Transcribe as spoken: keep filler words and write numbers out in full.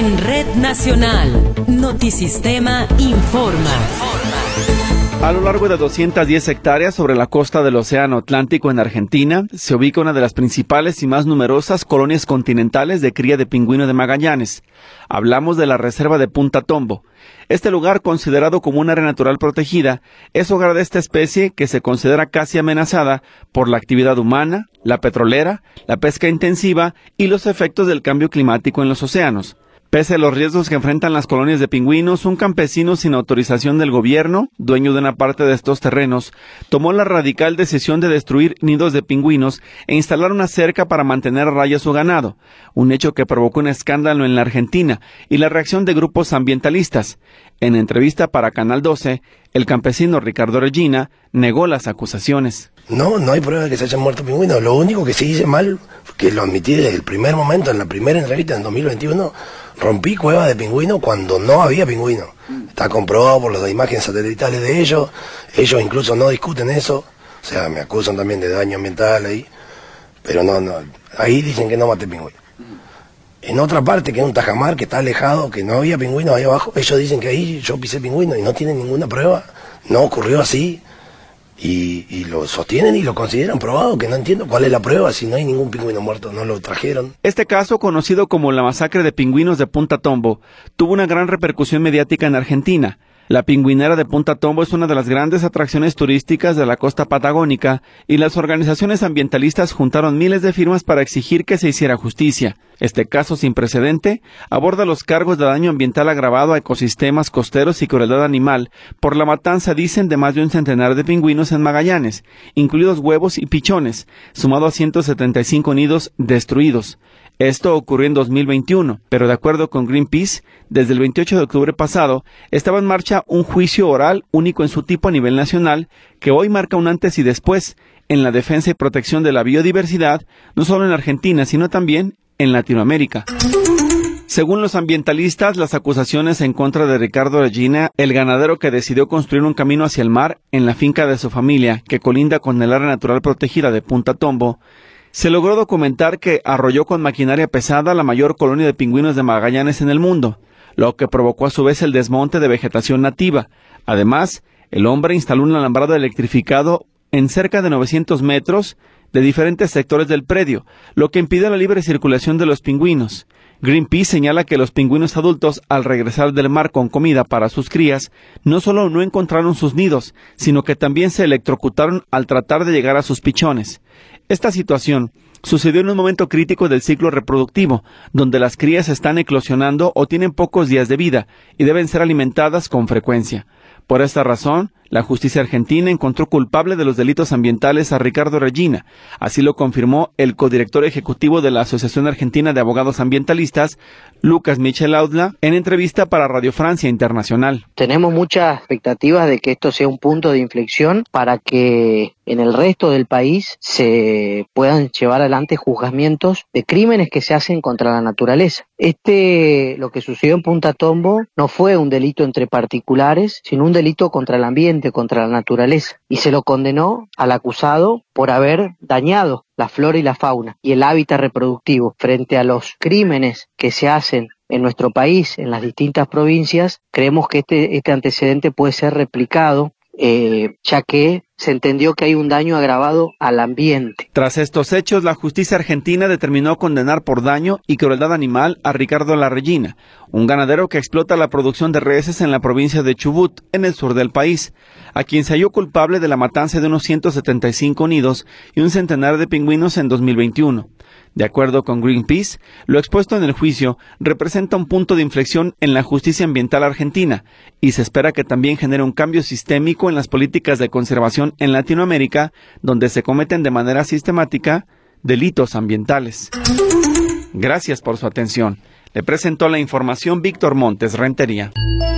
En Red Nacional, Notisistema informa. A lo largo de doscientas diez hectáreas sobre la costa del Océano Atlántico en Argentina, se ubica una de las principales y más numerosas colonias continentales de cría de pingüino de Magallanes. Hablamos de la reserva de Punta Tombo. Este lugar, considerado como un área natural protegida, es hogar de esta especie que se considera casi amenazada por la actividad humana, la petrolera, la pesca intensiva y los efectos del cambio climático en los océanos. Pese a los riesgos que enfrentan las colonias de pingüinos, un campesino sin autorización del gobierno, dueño de una parte de estos terrenos, tomó la radical decisión de destruir nidos de pingüinos e instalar una cerca para mantener a raya su ganado, un hecho que provocó un escándalo en la Argentina y la reacción de grupos ambientalistas. En entrevista para Canal doce, el campesino Ricardo Regina negó las acusaciones. No, no hay prueba de que se hayan muerto pingüinos. Lo único que se hizo mal, que lo admití desde el primer momento, en la primera entrevista en dos mil veintiuno, rompí cuevas de pingüinos cuando no había pingüinos. Está comprobado por las imágenes satelitales de ellos. Ellos incluso no discuten eso. O sea, me acusan también de daño ambiental ahí. Pero no, no. Ahí dicen que no maté pingüinos. En otra parte, que es un tajamar que está alejado, que no había pingüinos ahí abajo, ellos dicen que ahí yo pisé pingüinos y no tienen ninguna prueba. No ocurrió así. Y, y lo sostienen y lo consideran probado, que no entiendo cuál es la prueba, si no hay ningún pingüino muerto, no lo trajeron. Este caso, conocido como la masacre de pingüinos de Punta Tombo, tuvo una gran repercusión mediática en Argentina. La pingüinera de Punta Tombo es una de las grandes atracciones turísticas de la costa patagónica y las organizaciones ambientalistas juntaron miles de firmas para exigir que se hiciera justicia. Este caso sin precedente aborda los cargos de daño ambiental agravado a ecosistemas costeros y crueldad animal por la matanza, dicen, de más de un centenar de pingüinos en Magallanes, incluidos huevos y pichones, sumado a ciento setenta y cinco nidos destruidos. Esto ocurrió en dos mil veintiuno, pero de acuerdo con Greenpeace, desde el veintiocho de octubre pasado, estaba en marcha un juicio oral único en su tipo a nivel nacional, que hoy marca un antes y después en la defensa y protección de la biodiversidad, no solo en Argentina, sino también en Latinoamérica. Según los ambientalistas, las acusaciones en contra de Ricardo Regina, el ganadero que decidió construir un camino hacia el mar en la finca de su familia, que colinda con el área natural protegida de Punta Tombo, se logró documentar que arrolló con maquinaria pesada la mayor colonia de pingüinos de Magallanes en el mundo, lo que provocó a su vez el desmonte de vegetación nativa. Además, el hombre instaló un alambrado electrificado en cerca de novecientos metros de diferentes sectores del predio, lo que impide la libre circulación de los pingüinos. Greenpeace señala que los pingüinos adultos, al regresar del mar con comida para sus crías, no solo no encontraron sus nidos, sino que también se electrocutaron al tratar de llegar a sus pichones. Esta situación sucedió en un momento crítico del ciclo reproductivo, donde las crías están eclosionando o tienen pocos días de vida y deben ser alimentadas con frecuencia. Por esta razón, la justicia argentina encontró culpable de los delitos ambientales a Ricardo Regina. Así lo confirmó el codirector ejecutivo de la Asociación Argentina de Abogados Ambientalistas, Lucas Michel Audla, en entrevista para Radio Francia Internacional. Tenemos muchas expectativas de que esto sea un punto de inflexión para que en el resto del país se puedan llevar adelante juzgamientos de crímenes que se hacen contra la naturaleza. Este, lo que sucedió en Punta Tombo, no fue un delito entre particulares, sino un delito contra el ambiente, contra la naturaleza. Y se lo condenó al acusado por haber dañado la flora y la fauna y el hábitat reproductivo. Frente a los crímenes que se hacen en nuestro país, en las distintas provincias, creemos que este, este antecedente puede ser replicado, eh, ya que se entendió que hay un daño agravado al ambiente. Tras estos hechos, la justicia argentina determinó condenar por daño y crueldad animal a Ricardo Regina, un ganadero que explota la producción de reses en la provincia de Chubut, en el sur del país, a quien se halló culpable de la matanza de unos ciento setenta y cinco nidos y un centenar de pingüinos en dos mil veintiuno. De acuerdo con Greenpeace, lo expuesto en el juicio representa un punto de inflexión en la justicia ambiental argentina y se espera que también genere un cambio sistémico en las políticas de conservación en Latinoamérica, donde se cometen de manera sistemática delitos ambientales. Gracias por su atención. Le presentó la información Víctor Montes Rentería.